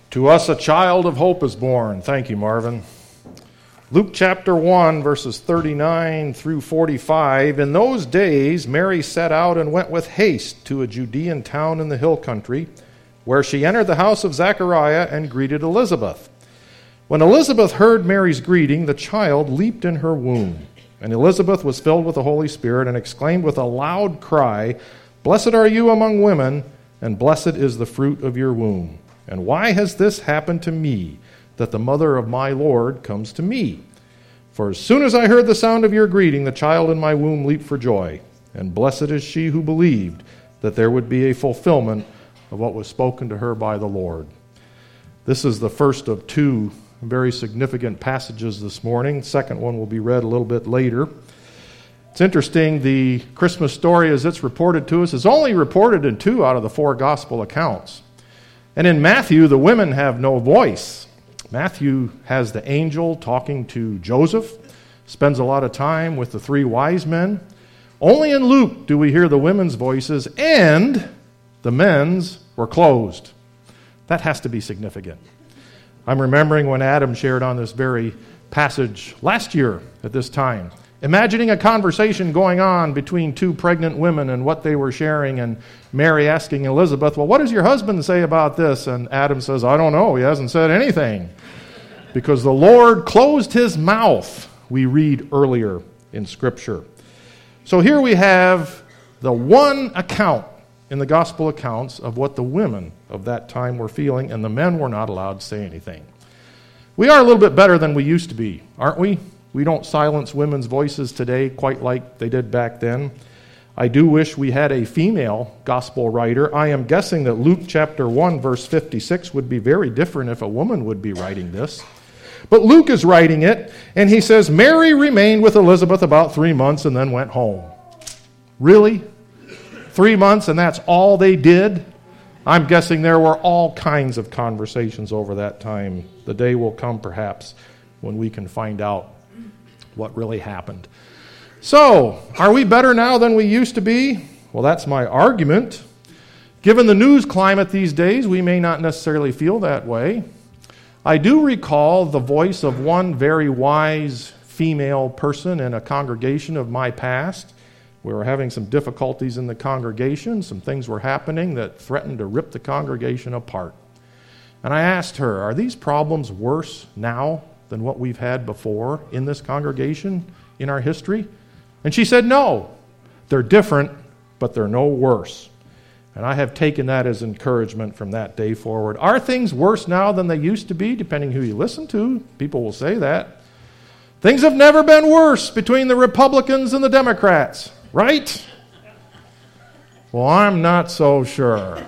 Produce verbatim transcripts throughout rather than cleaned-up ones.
To us a child of hope is born. Thank you, Marvin. Luke chapter one, verses thirty-nine through forty-five. In those days, Mary set out and went with haste to a Judean town in the hill country, where she entered the house of Zechariah and greeted Elizabeth. When Elizabeth heard Mary's greeting, the child leaped in her womb. And Elizabeth was filled with the Holy Spirit and exclaimed with a loud cry, "Blessed are you among women, and blessed is the fruit of your womb. And why has this happened to me, that the mother of my Lord comes to me? For as soon as I heard the sound of your greeting, the child in my womb leaped for joy. And blessed is she who believed that there would be a fulfillment of what was spoken to her by the Lord." This is the first of two very significant passages this morning. The second one will be read a little bit later. It's interesting, the Christmas story as it's reported to us is only reported in two out of the four gospel accounts. And in Matthew, the women have no voice. Matthew has the angel talking to Joseph, spends a lot of time with the three wise men. Only in Luke do we hear the women's voices, and the men's were closed. That has to be significant. I'm remembering when Adam shared on this very passage last year at this time, imagining a conversation going on between two pregnant women and what they were sharing, and Mary asking Elizabeth, "Well, what does your husband say about this?" And Adam says, "I don't know. He hasn't said anything." Because the Lord closed his mouth, we read earlier in Scripture. So here we have the one account in the gospel accounts of what the women of that time were feeling, and the men were not allowed to say anything. We are a little bit better than we used to be, aren't we? We don't silence women's voices today quite like they did back then. I do wish we had a female gospel writer. I am guessing that Luke chapter one, verse fifty-six would be very different if a woman would be writing this. But Luke is writing it, and he says, Mary remained with Elizabeth about three months and then went home. Really? Three months and that's all they did? I'm guessing there were all kinds of conversations over that time. The day will come, perhaps, when we can find out what really happened. So, are we better now than we used to be? Well, that's my argument. Given the news climate these days, we may not necessarily feel that way. I do recall the voice of one very wise female person in a congregation of my past. We were having some difficulties in the congregation. Some things were happening that threatened to rip the congregation apart. And I asked her, are these problems worse now than what we've had before in this congregation in our history? And she said, no, they're different, but they're no worse. And I have taken that as encouragement from that day forward. Are things worse now than they used to be? Depending who you listen to, people will say that. Things have never been worse between the Republicans and the Democrats, right? Well, I'm not so sure.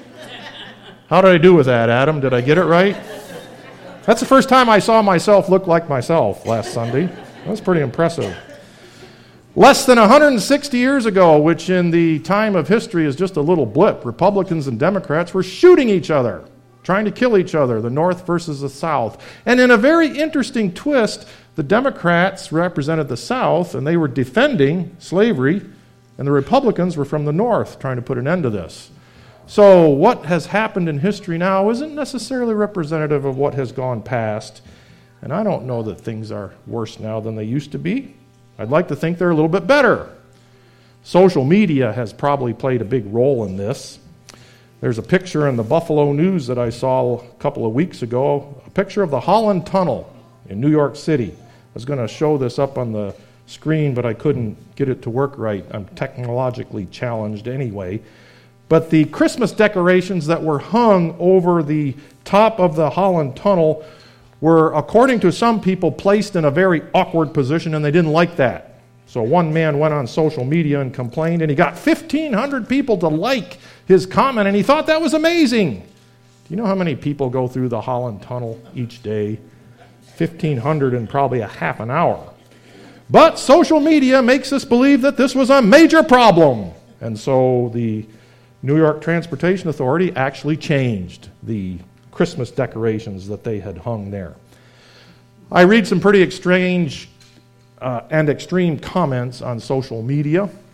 How did I do with that, Adam? Did I get it right? That's the first time I saw myself look like myself last Sunday. That was pretty impressive. Less than one hundred sixty years ago, which in the time of history is just a little blip, Republicans and Democrats were shooting each other, trying to kill each other, the North versus the South. And in a very interesting twist, the Democrats represented the South, and they were defending slavery, and the Republicans were from the North, trying to put an end to this. So what has happened in history now isn't necessarily representative of what has gone past, and I don't know that things are worse now than they used to be. I'd like to think they're a little bit better. Social media has probably played a big role in this. There's a picture in the Buffalo News that I saw a couple of weeks ago, a picture of the Holland Tunnel in New York City. I was going to show this up on the screen, but I couldn't get it to work right. I'm technologically challenged anyway. But the Christmas decorations that were hung over the top of the Holland Tunnel were, according to some people, placed in a very awkward position, and they didn't like that. So one man went on social media and complained, and he got fifteen hundred people to like his comment, and he thought that was amazing. Do you know how many people go through the Holland Tunnel each day? fifteen hundred in probably a half an hour. But social media makes us believe that this was a major problem. And so the New York Transportation Authority actually changed the Christmas decorations that they had hung there. I read some pretty strange uh, and extreme comments on social media.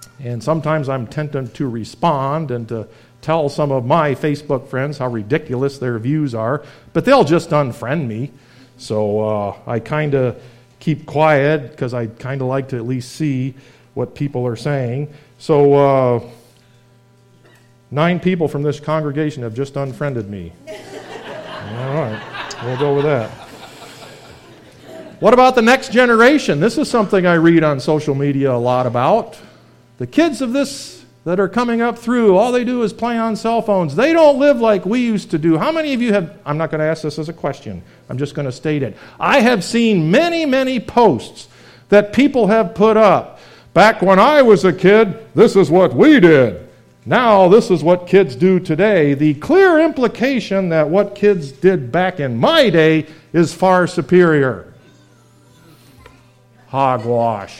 And sometimes I'm tempted to respond and to tell some of my Facebook friends how ridiculous their views are, but they'll just unfriend me. So uh, I kind of keep quiet because I kind of like to at least see what people are saying. So uh, nine people from this congregation have just unfriended me. All right, we'll go with that. What about the next generation? This is something I read on social media a lot about. The kids of this that are coming up through, all they do is play on cell phones. They don't live like we used to do. How many of you have, I'm not going to ask this as a question, I'm just going to state it. I have seen many, many posts that people have put up. Back when I was a kid, this is what we did. Now this is what kids do today. The clear implication that what kids did back in my day is far superior. Hogwash.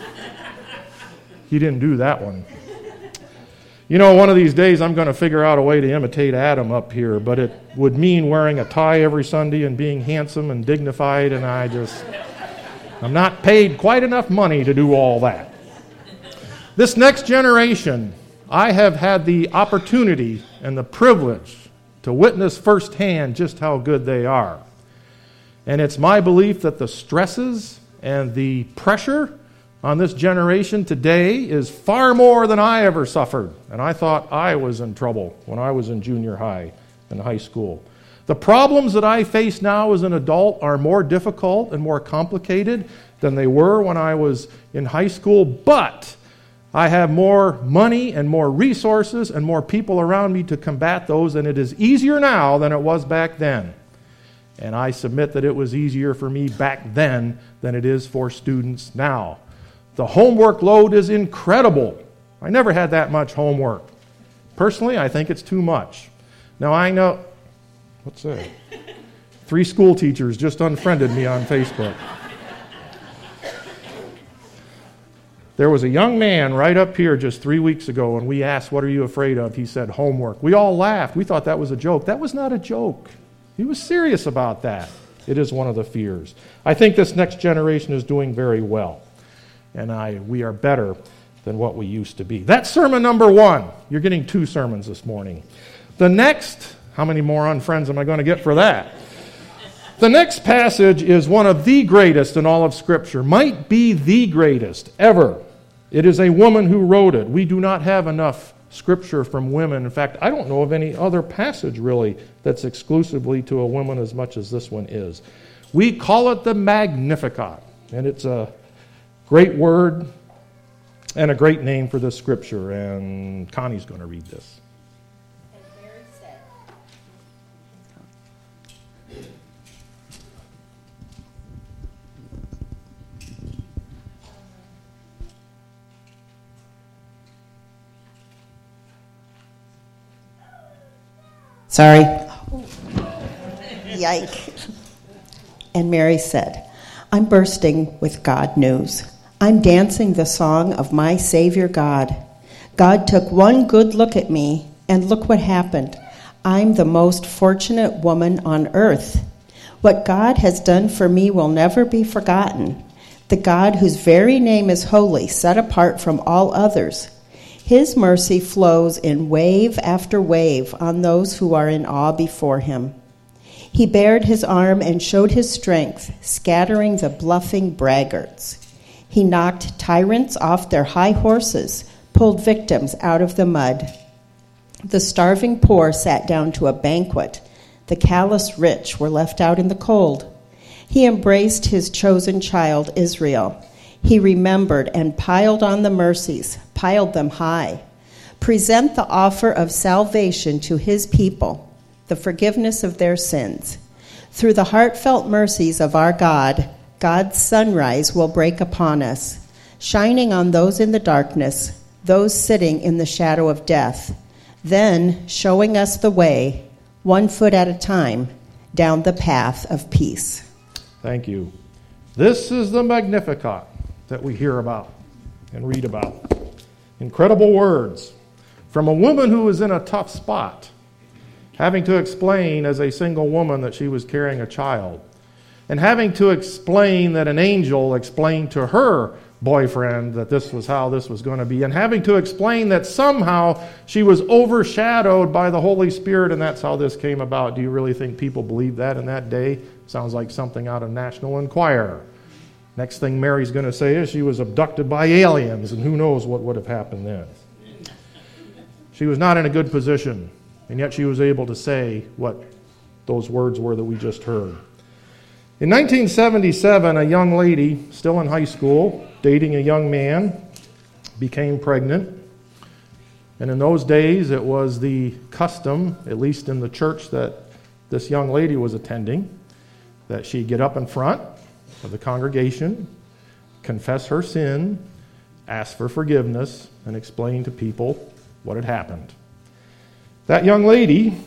He didn't do that one. You know, one of these days I'm going to figure out a way to imitate Adam up here, but it would mean wearing a tie every Sunday and being handsome and dignified, and I just, I'm not paid quite enough money to do all that. This next generation, I have had the opportunity and the privilege to witness firsthand just how good they are. And it's my belief that the stresses and the pressure on this generation today is far more than I ever suffered. And I thought I was in trouble when I was in junior high and high school. The problems that I face now as an adult are more difficult and more complicated than they were when I was in high school, but I have more money and more resources and more people around me to combat those, and it is easier now than it was back then. And I submit that it was easier for me back then than it is for students now. The homework load is incredible. I never had that much homework. Personally, I think it's too much. Now I know, what's that? Three school teachers just unfriended me on Facebook. There was a young man right up here just three weeks ago, and we asked, what are you afraid of? He said, homework. We all laughed. We thought that was a joke. That was not a joke. He was serious about that. It is one of the fears. I think this next generation is doing very well. And I, we are better than what we used to be. That's sermon number one. You're getting two sermons this morning. The next, how many more unfriends am I going to get for that? The next passage is one of the greatest in all of Scripture, might be the greatest ever. It is a woman who wrote it. We do not have enough Scripture from women. In fact, I don't know of any other passage really that's exclusively to a woman as much as this one is. We call it the Magnificat, and it's a great word and a great name for this scripture, and Connie's going to read this. As Mary said, sorry. Yike. And Mary said, I'm bursting with God news. I'm dancing the song of my Savior God. God took one good look at me, and look what happened. I'm the most fortunate woman on earth. What God has done for me will never be forgotten. The God whose very name is holy, set apart from all others. His mercy flows in wave after wave on those who are in awe before him. He bared his arm and showed his strength, scattering the bluffing braggarts. He knocked tyrants off their high horses, pulled victims out of the mud. The starving poor sat down to a banquet. The callous rich were left out in the cold. He embraced his chosen child, Israel. He remembered and piled on the mercies, piled them high. Present the offer of salvation to his people, the forgiveness of their sins. Through the heartfelt mercies of our God, God's sunrise will break upon us, shining on those in the darkness, those sitting in the shadow of death, then showing us the way, one foot at a time, down the path of peace. Thank you. This is the Magnificat that we hear about and read about. Incredible words from a woman who was in a tough spot, having to explain as a single woman that she was carrying a child, and having to explain that an angel explained to her boyfriend that this was how this was going to be, and having to explain that somehow she was overshadowed by the Holy Spirit, and that's how this came about. Do you really think people believed that in that day? Sounds like something out of National Enquirer. Next thing Mary's going to say is she was abducted by aliens, and who knows what would have happened then. She was not in a good position, and yet she was able to say what those words were that we just heard. In nineteen seventy-seven, a young lady, still in high school, dating a young man, became pregnant. And in those days, it was the custom, at least in the church that this young lady was attending, that she get up in front of the congregation, confess her sin, ask for forgiveness, and explain to people what had happened. That young lady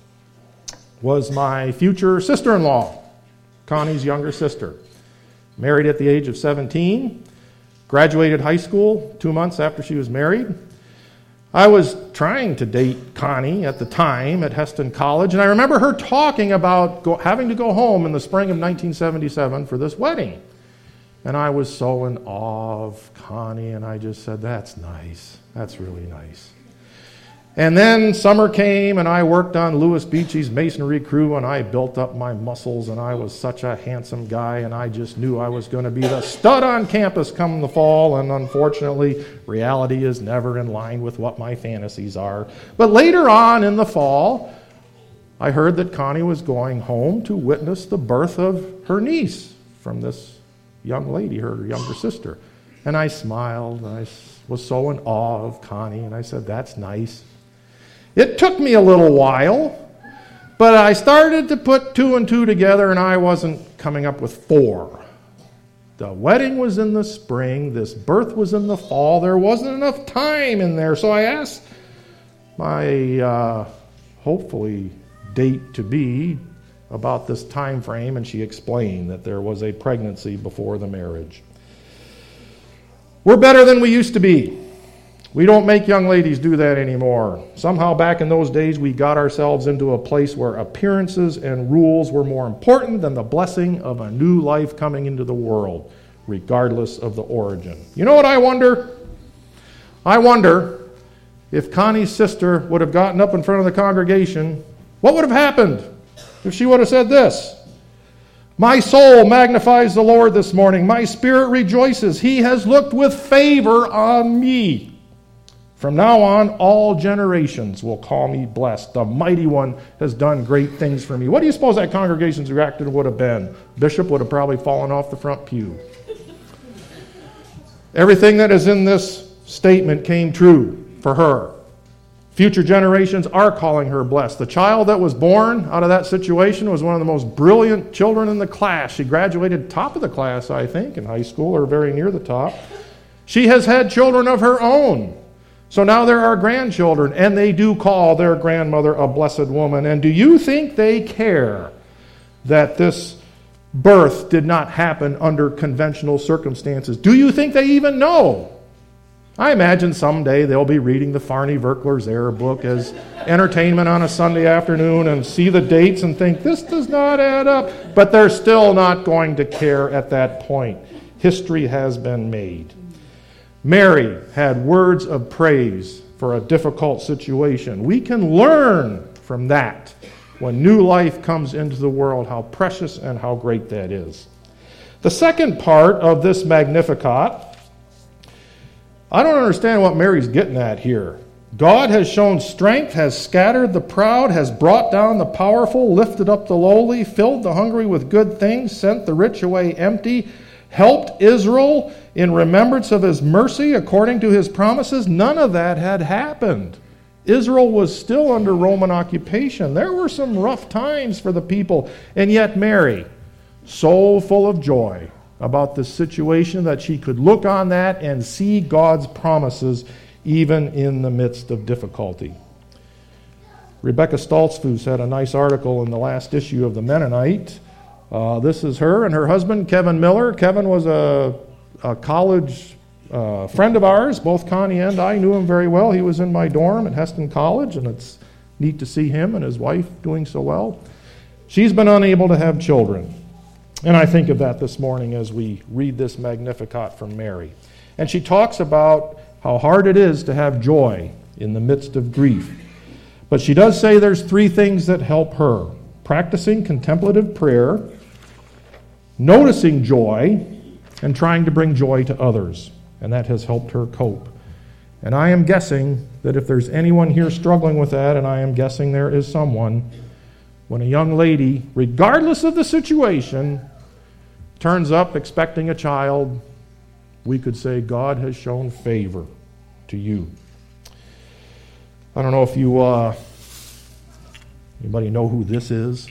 was my future sister-in-law, Connie's younger sister. Married at the age of seventeen, graduated high school two months after she was married. I was trying to date Connie at the time at Heston College, and I remember her talking about go, having to go home in the spring of nineteen seventy-seven for this wedding. And I was so in awe of Connie, and I just said, that's nice. That's really nice. And then summer came, and I worked on Lewis Beachy's masonry crew, and I built up my muscles, and I was such a handsome guy, and I just knew I was going to be the stud on campus come the fall, and unfortunately, reality is never in line with what my fantasies are. But later on in the fall, I heard that Connie was going home to witness the birth of her niece from this young lady, her younger sister. And I smiled, and I was so in awe of Connie, and I said, that's nice. It took me a little while, but I started to put two and two together, and I wasn't coming up with four. The wedding was in the spring. This birth was in the fall. There wasn't enough time in there. So I asked my, uh, hopefully, date-to-be about this time frame, and she explained that there was a pregnancy before the marriage. We're better than we used to be. We don't make young ladies do that anymore. Somehow back in those days, we got ourselves into a place where appearances and rules were more important than the blessing of a new life coming into the world, regardless of the origin. You know what I wonder? I wonder if Connie's sister would have gotten up in front of the congregation, what would have happened if she would have said this? My soul magnifies the Lord this morning. My spirit rejoices. He has looked with favor on me. From now on, all generations will call me blessed. The Mighty One has done great things for me. What do you suppose that congregation's reaction would have been? Bishop would have probably fallen off the front pew. Everything that is in this statement came true for her. Future generations are calling her blessed. The child that was born out of that situation was one of the most brilliant children in the class. She graduated top of the class, I think, in high school, or very near the top. She has had children of her own. So now there are grandchildren, and they do call their grandmother a blessed woman. And do you think they care that this birth did not happen under conventional circumstances? Do you think they even know? I imagine someday they'll be reading the Farney Verkler's Error book as entertainment on a Sunday afternoon and see the dates and think, this does not add up. But they're still not going to care at that point. History has been made. Mary had words of praise for a difficult situation. We can learn from that when new life comes into the world, how precious and how great that is. The second part of this Magnificat, I don't understand what Mary's getting at here. God has shown strength, has scattered the proud, has brought down the powerful, lifted up the lowly, filled the hungry with good things, sent the rich away empty, helped Israel in remembrance of his mercy according to his promises. None of that had happened. Israel was still under Roman occupation. There were some rough times for the people. And yet Mary, so full of joy about the situation that she could look on that and see God's promises even in the midst of difficulty. Rebecca Stoltzfus had a nice article in the last issue of the Mennonite. Uh, this is her and her husband, Kevin Miller. Kevin was a, a college uh, friend of ours. Both Connie and I knew him very well. He was in my dorm at Heston College, and it's neat to see him and his wife doing so well. She's been unable to have children. And I think of that this morning as we read this Magnificat from Mary. And she talks about how hard it is to have joy in the midst of grief. But she does say there's three things that help her: practicing contemplative prayer, noticing joy, and trying to bring joy to others. And that has helped her cope. And I am guessing that if there's anyone here struggling with that, and I am guessing there is someone, when a young lady, regardless of the situation, turns up expecting a child, we could say God has shown favor to you. I don't know if you, uh, anybody know who this is?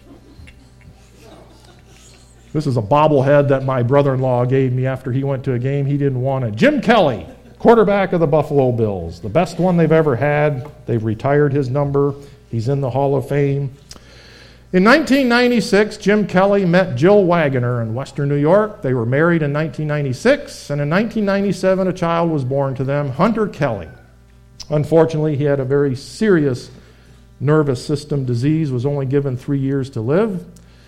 This is a bobblehead that my brother-in-law gave me after he went to a game. He didn't want it. Jim Kelly, quarterback of the Buffalo Bills. The best one they've ever had. They've retired his number. He's in the Hall of Fame. In nineteen ninety-six, Jim Kelly met Jill Wagoner in Western New York. They were married in nineteen ninety-six, and in nineteen ninety-seven, a child was born to them, Hunter Kelly. Unfortunately, he had a very serious nervous system disease, was only given three years to live.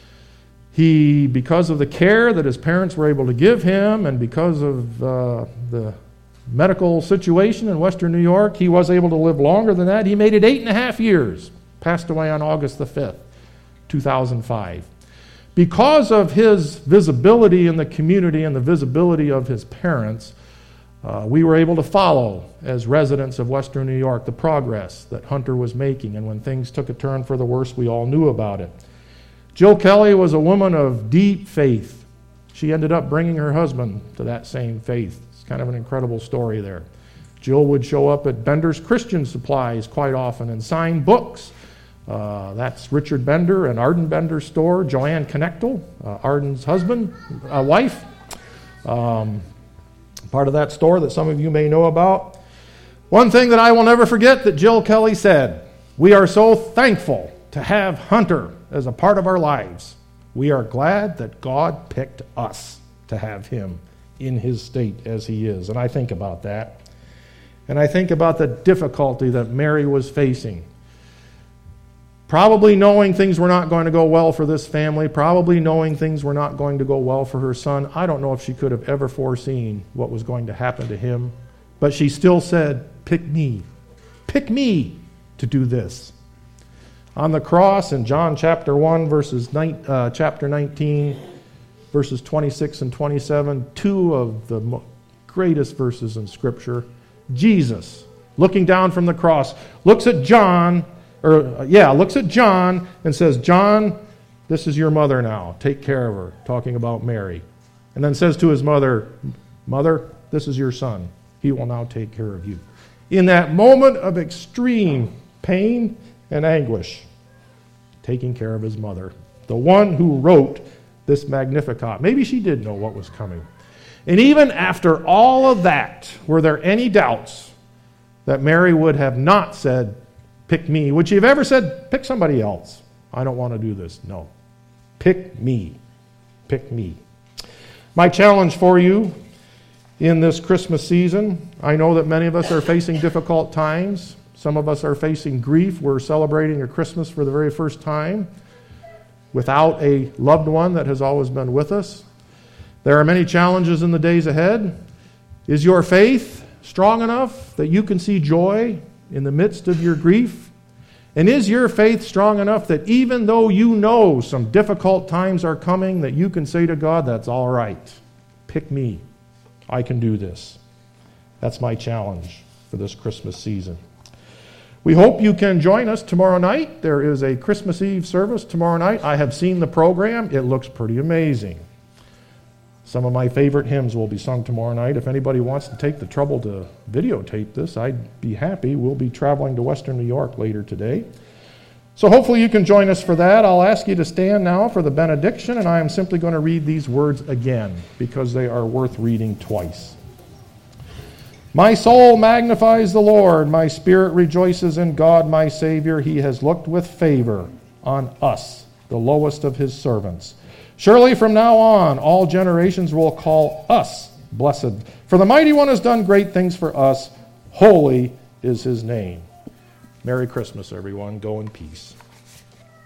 He, because of the care that his parents were able to give him, and because of uh, the medical situation in Western New York, he was able to live longer than that. He made it eight and a half years. Passed away on August the fifth, two thousand five. Because of his visibility in the community and the visibility of his parents, uh, we were able to follow, as residents of Western New York, the progress that Hunter was making. And when things took a turn for the worse, we all knew about it. Jill Kelly was a woman of deep faith. She ended up bringing her husband to that same faith. It's kind of an incredible story there. Jill would show up at Bender's Christian Supplies quite often and sign books. Uh, that's Richard Bender and Arden Bender's store. Joanne Knechtel, uh, Arden's husband, uh, wife. Um, part of that store that some of you may know about. One thing that I will never forget that Jill Kelly said: "We are so thankful to have Hunter as a part of our lives. We are glad that God picked us to have him in his state as he is." And I think about that. And I think about the difficulty that Mary was facing. Probably knowing things were not going to go well for this family, probably knowing things were not going to go well for her son. I don't know if she could have ever foreseen what was going to happen to him. But she still said, "Pick me. Pick me to do this." On the cross in John chapter one, verses nine, uh, chapter nineteen, verses twenty-six and twenty-seven, two of the mo- greatest verses in Scripture, Jesus, looking down from the cross, looks at John, or uh, yeah, looks at John and says, "John, this is your mother now. Take care of her," talking about Mary. And then says to his mother, "Mother, this is your son. He will now take care of you." In that moment of extreme pain and anguish, taking care of his mother, the one who wrote this Magnificat. Maybe she did know what was coming. And even after all of that, were there any doubts that Mary would have not said, "Pick me"? Would she have ever said, "Pick somebody else. I don't want to do this"? No. Pick me. Pick me. My challenge for you in this Christmas season, I know that many of us are facing difficult times. Some of us are facing grief. We're celebrating a Christmas for the very first time without a loved one that has always been with us. There are many challenges in the days ahead. Is your faith strong enough that you can see joy in the midst of your grief? And is your faith strong enough that even though you know some difficult times are coming, that you can say to God, "That's all right. Pick me. I can do this." That's my challenge for this Christmas season. We hope you can join us tomorrow night. There is a Christmas Eve service tomorrow night. I have seen the program. It looks pretty amazing. Some of my favorite hymns will be sung tomorrow night. If anybody wants to take the trouble to videotape this, I'd be happy. We'll be traveling to Western New York later today. So hopefully you can join us for that. I'll ask you to stand now for the benediction, and I am simply going to read these words again because they are worth reading twice. My soul magnifies the Lord. My spirit rejoices in God my Savior. He has looked with favor on us, the lowest of his servants. Surely from now on, all generations will call us blessed. For the Mighty One has done great things for us. Holy is his name. Merry Christmas, everyone. Go in peace.